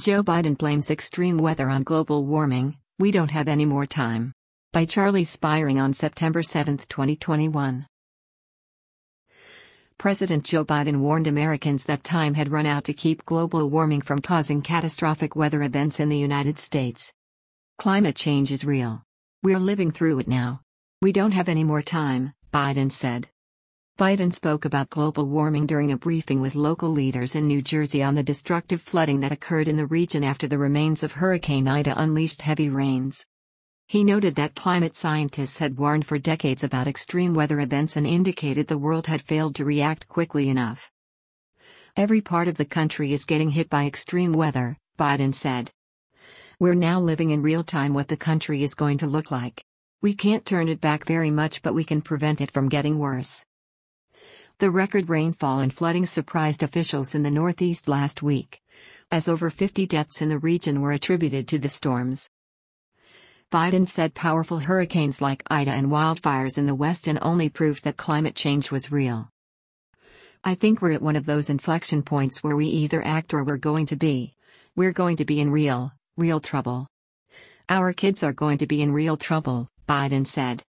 Joe Biden blames extreme weather on global warming. We don't have any more time. By Charlie Spiring on September 7, 2021. President Joe Biden warned Americans that time had run out to keep global warming from causing catastrophic weather events in the United States. Climate change is real. We're living through it now. We don't have any more time, Biden said. Biden spoke about global warming during a briefing with local leaders in New Jersey on the destructive flooding that occurred in the region after the remains of Hurricane Ida unleashed heavy rains. He noted that climate scientists had warned for decades about extreme weather events and indicated the world had failed to react quickly enough. Every part of the country is getting hit by extreme weather, Biden said. We're now living in real time what the country is going to look like. We can't turn it back very much, but we can prevent it from getting worse. The record rainfall and flooding surprised officials in the Northeast last week, as over 50 deaths in the region were attributed to the storms. Biden said powerful hurricanes like Ida and wildfires in the West and only proved that climate change was real. I think we're at one of those inflection points where we either act or we're going to be in real trouble. Our kids are going to be in real trouble, Biden said.